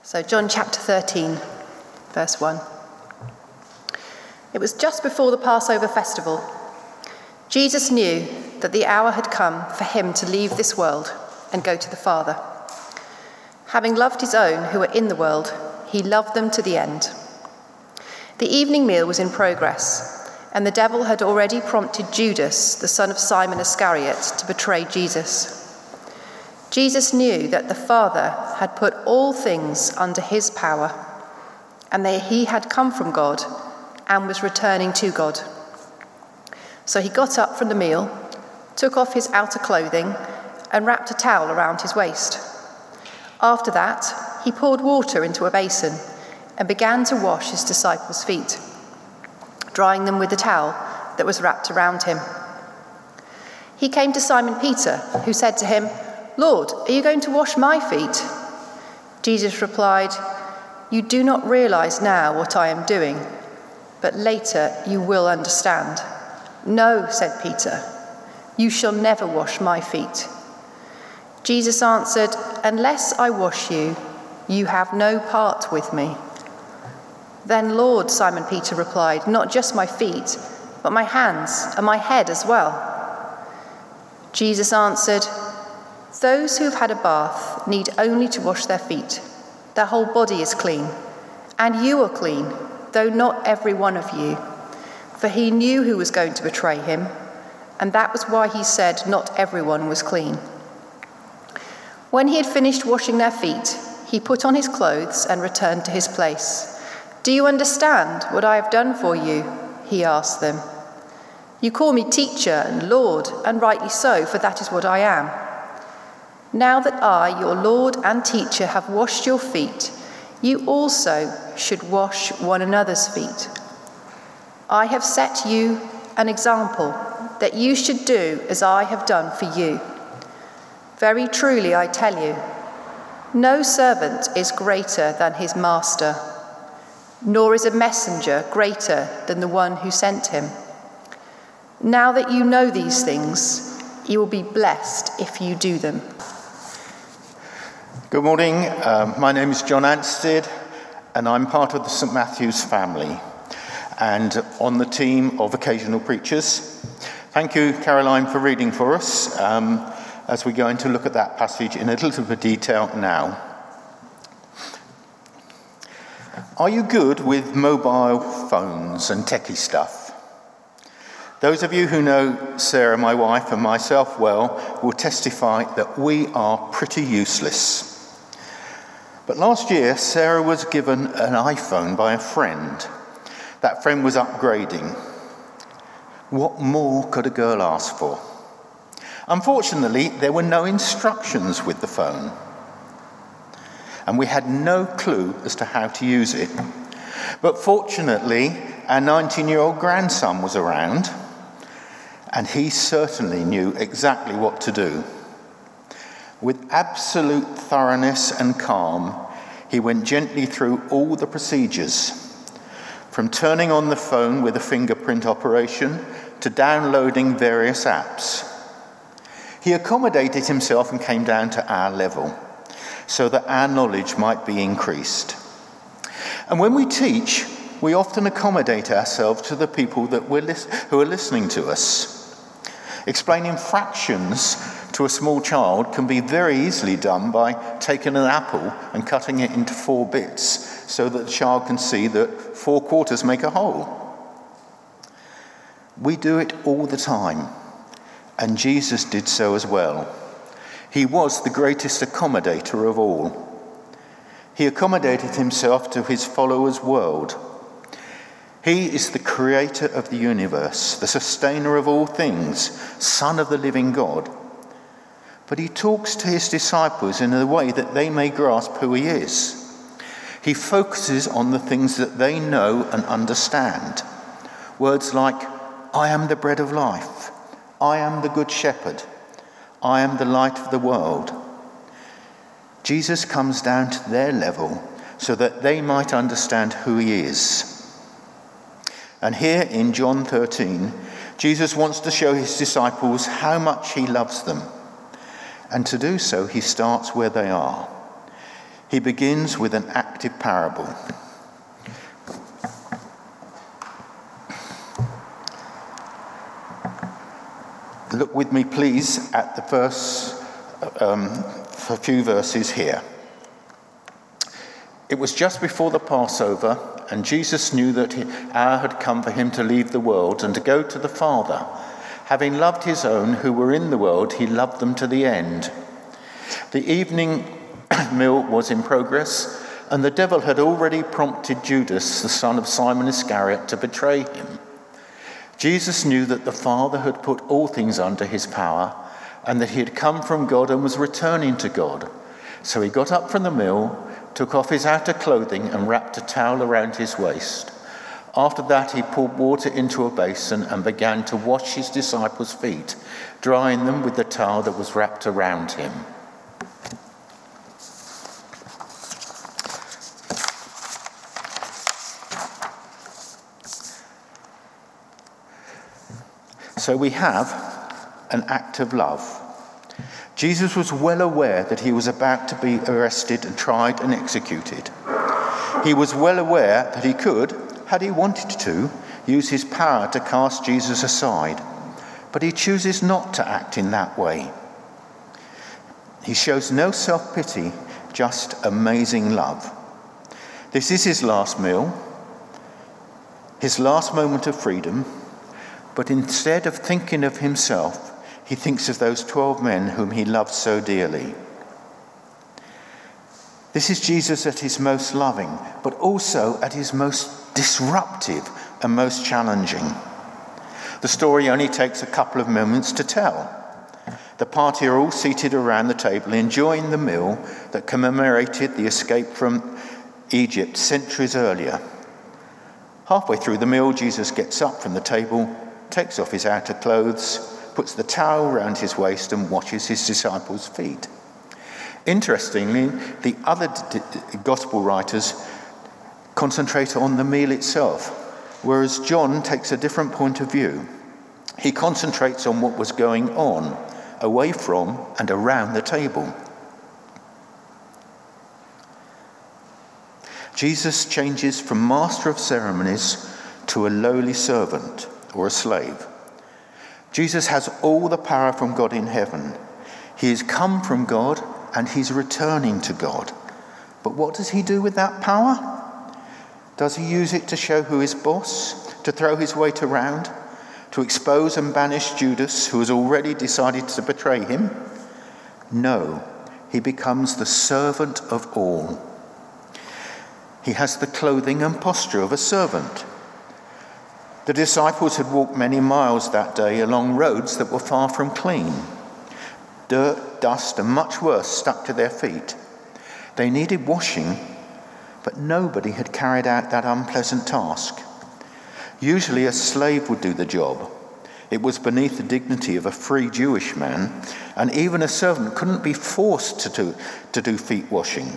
So John chapter 13, verse 1. It was just before the Passover festival. Jesus knew that the hour had come for him to leave this world and go to the Father. Having loved his own who were in the world, he loved them to the end. The evening meal was in progress, and the devil had already prompted Judas, the son of Simon Iscariot, to betray Jesus. Jesus knew that the Father had put all things under his power, and that he had come from God and was returning to God. So he got up from the meal, took off his outer clothing, and wrapped a towel around his waist. After that, he poured water into a basin and began to wash his disciples' feet, drying them with the towel that was wrapped around him. He came to Simon Peter, who said to him, "Lord, are you going to wash my feet?" Jesus replied, "You do not realize now what I am doing, but later you will understand." "No," said Peter, "you shall never wash my feet." Jesus answered, "Unless I wash you, you have no part with me." "Then, Lord," Simon Peter replied, "not just my feet, but my hands and my head as well." Jesus answered, "Those who have had a bath need only to wash their feet. Their whole body is clean. And you are clean, though not every one of you." For he knew who was going to betray him, and that was why he said not everyone was clean. When he had finished washing their feet, he put on his clothes and returned to his place. "Do you understand what I have done for you?" he asked them. "You call me teacher and Lord, and rightly so, for that is what I am. Now that I, your Lord and teacher, have washed your feet, you also should wash one another's feet. I have set you an example that you should do as I have done for you. Very truly I tell you, no servant is greater than his master, nor is a messenger greater than the one who sent him. Now that you know these things, you will be blessed if you do them." Good morning, my name is John Anstead, and I'm part of the St Matthew's family and on the team of occasional preachers. Thank you, Caroline, for reading for us as we're going to look at that passage in a little bit of detail now. Are you good with mobile phones and techie stuff? Those of you who know Sarah, my wife, and myself well will testify that we are pretty useless. But last year, Sarah was given an iPhone by a friend. That friend was upgrading. What more could a girl ask for? Unfortunately, there were no instructions with the phone, and we had no clue as to how to use it. But fortunately, our 19-year-old grandson was around, and he certainly knew exactly what to do. With absolute thoroughness and calm, he went gently through all the procedures, from turning on the phone with a fingerprint operation to downloading various apps. He accommodated himself and came down to our level so that our knowledge might be increased. And when we teach, we often accommodate ourselves to the people who are listening to us. Explaining fractions to a small child can be very easily done by taking an apple and cutting it into 4 bits so that the child can see that 4 quarters make a whole. We do it all the time, and Jesus did so as well. He was the greatest accommodator of all. He accommodated himself to his followers' world. He is the creator of the universe, the sustainer of all things, Son of the living God. But he talks to his disciples in a way that they may grasp who he is. He focuses on the things that they know and understand. Words like, "I am the bread of life. I am the good shepherd. I am the light of the world." Jesus comes down to their level so that they might understand who he is. And here in John 13, Jesus wants to show his disciples how much he loves them. And to do so, he starts where they are. He begins with an active parable. Look with me, please, at the a few verses here. It was just before the Passover, and Jesus knew that the hour had come for him to leave the world and to go to the Father. Having loved his own who were in the world, he loved them to the end. The evening meal was in progress, and the devil had already prompted Judas, the son of Simon Iscariot, to betray him. Jesus knew that the Father had put all things under his power, and that he had come from God and was returning to God. So he got up from the meal, took off his outer clothing and wrapped a towel around his waist. After that, he poured water into a basin and began to wash his disciples' feet, drying them with the towel that was wrapped around him. So we have an act of love. Jesus was well aware that he was about to be arrested and tried and executed. He was well aware that he could, had he wanted to, use his power to cast Jesus aside. But he chooses not to act in that way. He shows no self-pity, just amazing love. This is his last meal, his last moment of freedom, but instead of thinking of himself, he thinks of those 12 men whom he loved so dearly. This is Jesus at his most loving, but also at his most disruptive and most challenging. The story only takes a couple of moments to tell. The party are all seated around the table, enjoying the meal that commemorated the escape from Egypt centuries earlier. Halfway through the meal, Jesus gets up from the table, takes off his outer clothes, puts the towel around his waist and washes his disciples' feet. Interestingly, the other gospel writers concentrate on the meal itself, whereas John takes a different point of view. He concentrates on what was going on, away from and around the table. Jesus changes from master of ceremonies to a lowly servant or a slave. Jesus has all the power from God in heaven. He has come from God and he's returning to God. But what does he do with that power? Does he use it to show who is boss, to throw his weight around, to expose and banish Judas, who has already decided to betray him? No, he becomes the servant of all. He has the clothing and posture of a servant. The disciples had walked many miles that day along roads that were far from clean. Dirt, dust, and much worse stuck to their feet. They needed washing, but nobody had carried out that unpleasant task. Usually a slave would do the job. It was beneath the dignity of a free Jewish man, and even a servant couldn't be forced to do feet washing.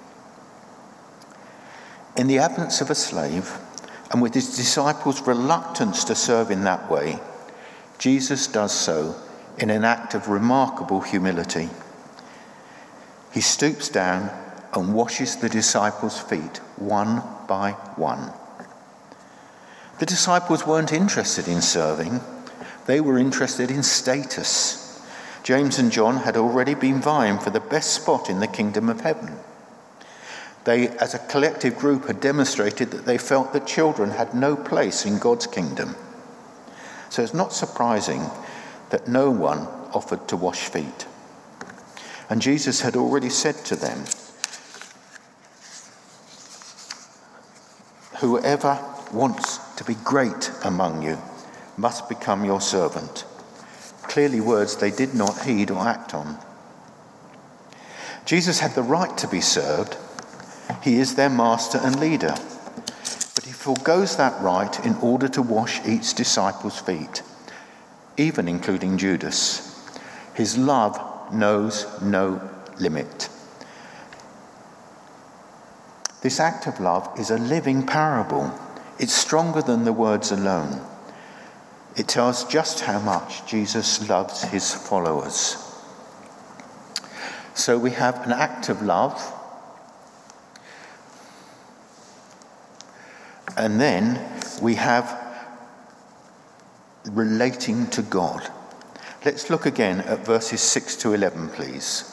In the absence of a slave, and with his disciples' reluctance to serve in that way, Jesus does so in an act of remarkable humility. He stoops down and washes the disciples' feet one by one. The disciples weren't interested in serving. They were interested in status. James and John had already been vying for the best spot in the kingdom of heaven. They, as a collective group, had demonstrated that they felt that children had no place in God's kingdom. So it's not surprising that no one offered to wash feet. And Jesus had already said to them, "Whoever wants to be great among you must become your servant." Clearly words they did not heed or act on. Jesus had the right to be served. He is their master and leader. But he forgoes that right in order to wash each disciple's feet, even including Judas. His love knows no limit. This act of love is a living parable. It's stronger than the words alone. It tells just how much Jesus loves his followers. So we have an act of love, And then we have relating to God. Let's look again at verses 6 to 11, please.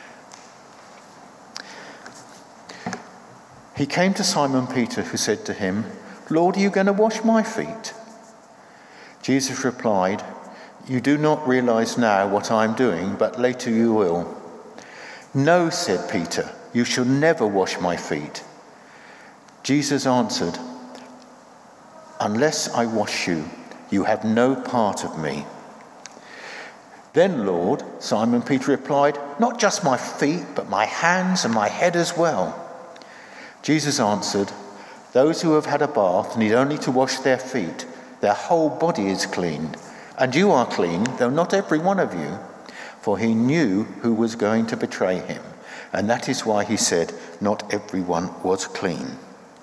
He came to Simon Peter, who said to him, "Lord, are you going to wash my feet?" Jesus replied, "You do not realize now what I am doing, but later you will." "No," said Peter, "you shall never wash my feet." Jesus answered, "Unless I wash you, you have no part of me." "Then, Lord," Simon Peter replied, "not just my feet, but my hands and my head as well." Jesus answered, "Those who have had a bath need only to wash their feet. Their whole body is clean. And you are clean, though not every one of you." For he knew who was going to betray him. And that is why he said, not everyone was clean.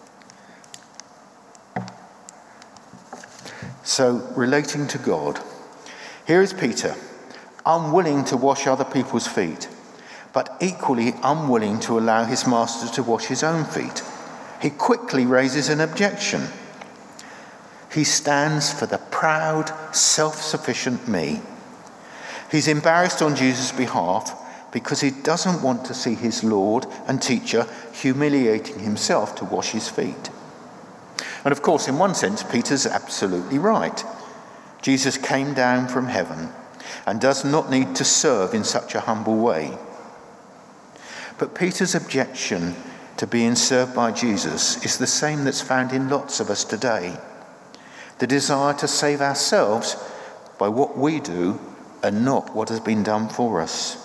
So, relating to God. Here is Peter, unwilling to wash other people's feet, but equally unwilling to allow his master to wash his own feet. He quickly raises an objection. He stands for the proud, self-sufficient me. He's embarrassed on Jesus' behalf because he doesn't want to see his Lord and teacher humiliating himself to wash his feet. And of course, in one sense, Peter's absolutely right. Jesus came down from heaven and does not need to serve in such a humble way. But Peter's objection to being served by Jesus is the same that's found in lots of us today. The desire to save ourselves by what we do and not what has been done for us.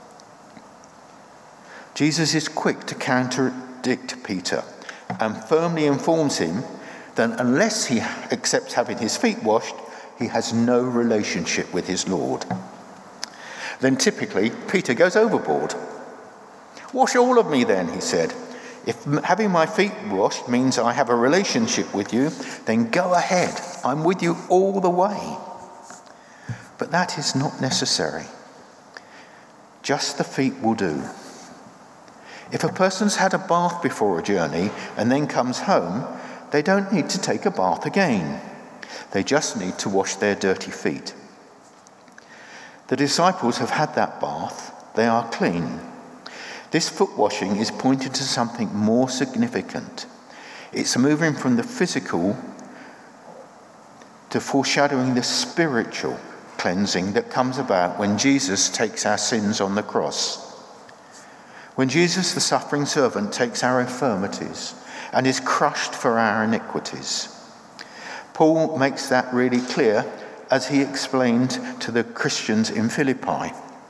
Jesus is quick to contradict Peter and firmly informs him that unless he accepts having his feet washed, he has no relationship with his Lord. Then typically, Peter goes overboard. "Wash all of me then," he said. "If having my feet washed means I have a relationship with you, then go ahead. I'm with you all the way." But that is not necessary. Just the feet will do. If a person's had a bath before a journey and then comes home, they don't need to take a bath again. They just need to wash their dirty feet. The disciples have had that bath. They are clean. This foot washing is pointing to something more significant. It's moving from the physical to foreshadowing the spiritual cleansing that comes about when Jesus takes our sins on the cross. When Jesus, the suffering servant, takes our infirmities and is crushed for our iniquities. Paul makes that really clear as he explained to the Christians in Philippi.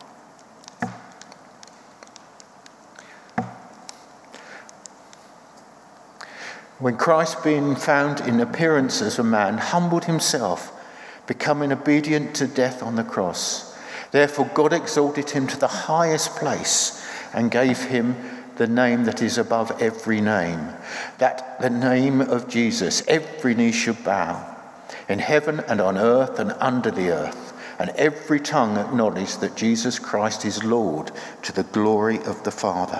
When Christ, being found in appearance as a man, humbled himself, becoming obedient to death on the cross. Therefore God exalted him to the highest place and gave him the name that is above every name, that the name of Jesus every knee should bow, in heaven and on earth and under the earth, and every tongue acknowledge that Jesus Christ is Lord, to the glory of the Father.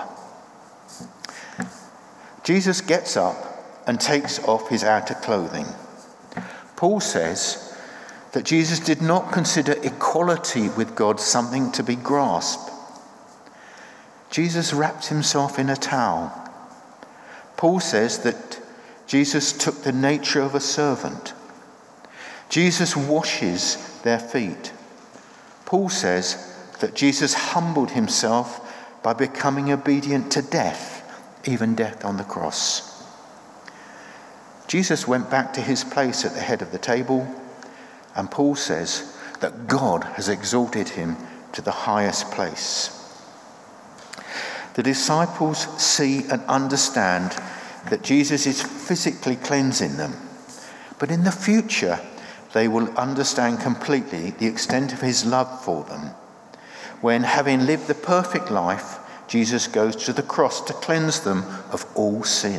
Jesus gets up and takes off his outer clothing. Paul says that Jesus did not consider equality with God something to be grasped. Jesus wrapped himself in a towel. Paul says that Jesus took the nature of a servant. Jesus washes their feet. Paul says that Jesus humbled himself by becoming obedient to death, even death on the cross. Jesus went back to his place at the head of the table, and Paul says that God has exalted him to the highest place. The disciples see and understand that Jesus is physically cleansing them, but in the future they will understand completely the extent of his love for them when, having lived the perfect life, Jesus goes to the cross to cleanse them of all sin.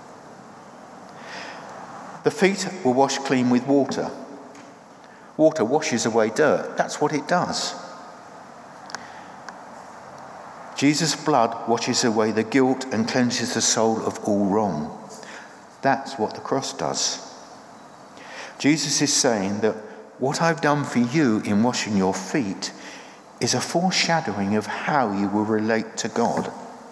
The feet were washed clean with water. Water washes away dirt. That's what it does. Jesus' blood washes away the guilt and cleanses the soul of all wrong. That's what the cross does. Jesus is saying that what I've done for you in washing your feet is a foreshadowing of how you will relate to God.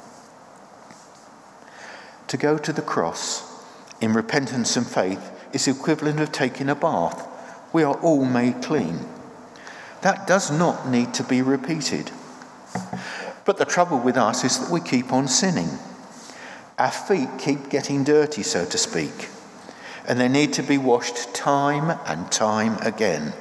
To go to the cross in repentance and faith is the equivalent of taking a bath. We are all made clean. That does not need to be repeated. But the trouble with us is that we keep on sinning. Our feet keep getting dirty, so to speak, and they need to be washed time and time again.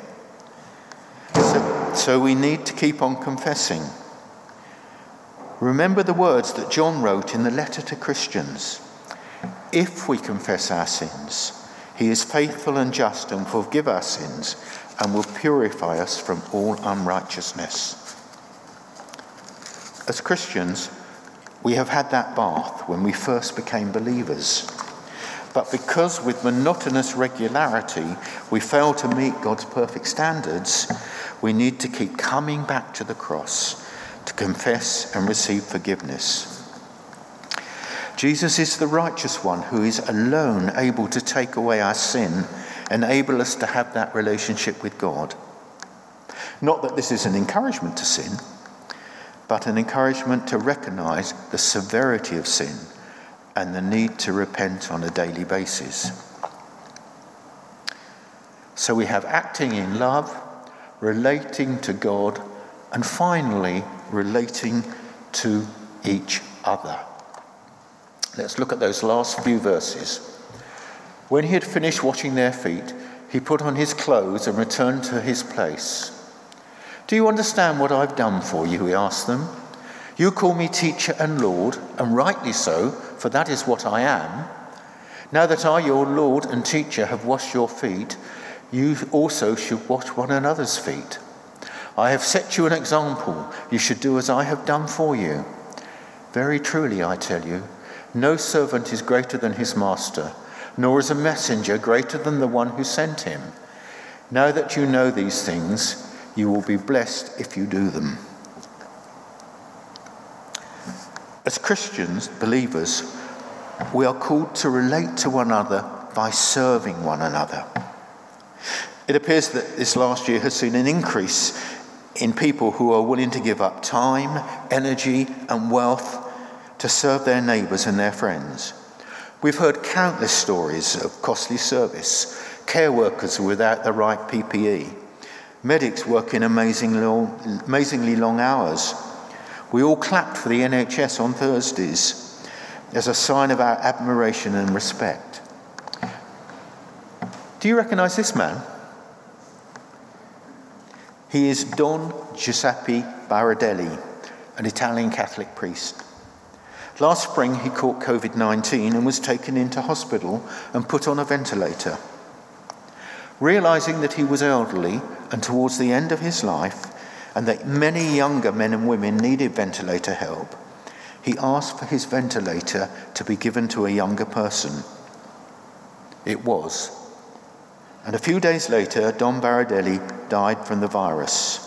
So we need to keep on confessing. Remember the words that John wrote in the letter to Christians. If we confess our sins, he is faithful and just and will forgive our sins and will purify us from all unrighteousness. As Christians, we have had that bath when we first became believers. But because with monotonous regularity we fail to meet God's perfect standards, we need to keep coming back to the cross to confess and receive forgiveness. Jesus is the righteous one who is alone able to take away our sin and enable us to have that relationship with God. Not that this is an encouragement to sin, but an encouragement to recognize the severity of sin and the need to repent on a daily basis. So we have acting in love, relating to God, and finally relating to each other. Let's look at those last few verses. When he had finished washing their feet, he put on his clothes and returned to his place. Do you understand what I've done for you? He asked them. You call me teacher and Lord, and rightly so, for that is what I am. Now that I, your Lord and teacher, have washed your feet, you also should wash one another's feet. I have set you an example. You should do as I have done for you. Very truly, I tell you, no servant is greater than his master, nor is a messenger greater than the one who sent him. Now that you know these things, you will be blessed if you do them. As Christians, believers, we are called to relate to one another by serving one another. It appears that this last year has seen an increase in people who are willing to give up time, energy, and wealth to serve their neighbours and their friends. We've heard countless stories of costly service, care workers without the right PPE, medics working amazingly long hours. We all clapped for the NHS on Thursdays as a sign of our admiration and respect. Do you recognise this man? He is Don Giuseppe Barardelli, an Italian Catholic priest. Last spring he caught COVID-19 and was taken into hospital and put on a ventilator. Realising that he was elderly and towards the end of his life, and that many younger men and women needed ventilator help, he asked for his ventilator to be given to a younger person. It was. And a few days later, Don Barardelli died from the virus.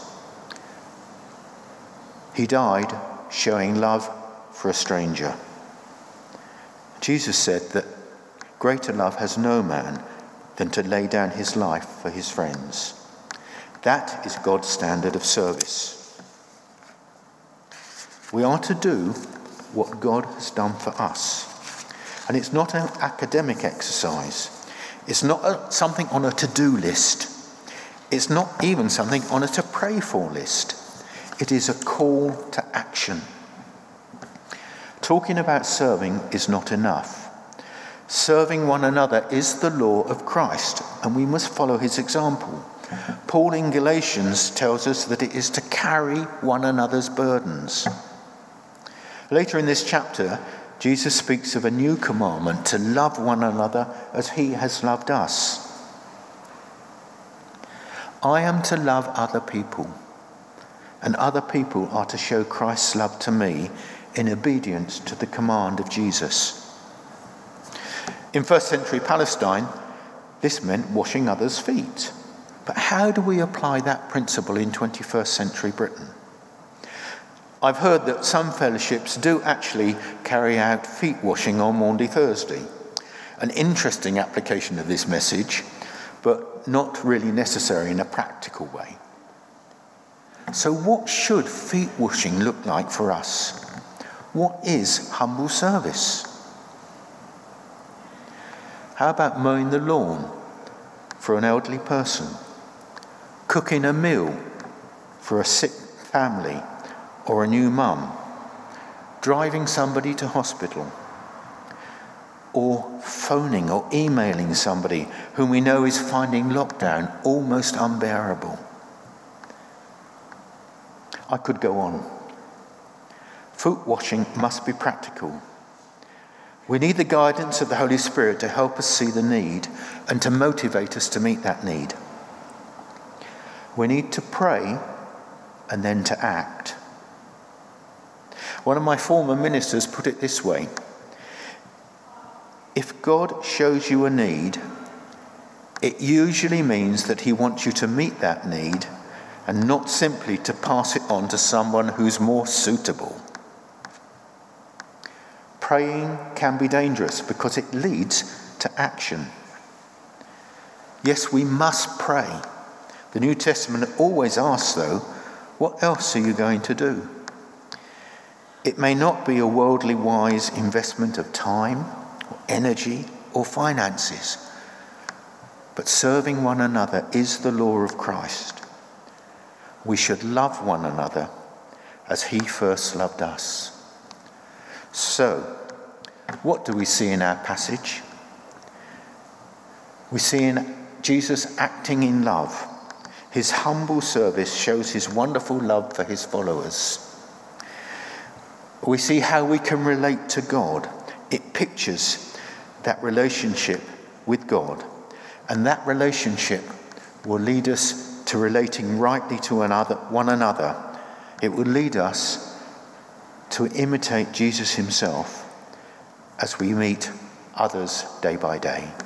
He died showing love for a stranger. Jesus said that greater love has no man than to lay down his life for his friends. That is God's standard of service. We are to do what God has done for us. And it's not an academic exercise. It's not something on a to-do list. It's not even something on a to pray for list. It is a call to action. Talking about serving is not enough. Serving one another is the law of Christ, and we must follow his example. Paul in Galatians tells us that it is to carry one another's burdens. Later in this chapter, Jesus speaks of a new commandment to love one another as he has loved us. I am to love other people, and other people are to show Christ's love to me in obedience to the command of Jesus. In first century Palestine, this meant washing others' feet. But how do we apply that principle in 21st century Britain? I've heard that some fellowships do actually carry out feet washing on Maundy Thursday. an interesting application of this message, but not really necessary in a practical way. So what should feet washing look like for us? What is humble service? How about mowing the lawn for an elderly person? Cooking a meal for a sick family or a new mum? Driving somebody to hospital? Or phoning or emailing somebody whom we know is finding lockdown almost unbearable? I could go on. Foot washing must be practical. We need the guidance of the Holy Spirit to help us see the need and to motivate us to meet that need. We need to pray and then to act. One of my former ministers put it this way: if God shows you a need, it usually means that he wants you to meet that need and not simply to pass it on to someone who's more suitable. Praying can be dangerous because it leads to action. Yes, we must pray. The New Testament always asks, though, what else are you going to do? It may not be a worldly wise investment of time, or energy, or finances, but serving one another is the law of Christ. We should love one another as he first loved us. So, what do we see in our passage? We see in Jesus acting in love. His humble service shows his wonderful love for his followers. We see how we can relate to God. It pictures that relationship with God, and that relationship will lead us to relating rightly to one another. It will lead us to imitate Jesus himself as we meet others day by day.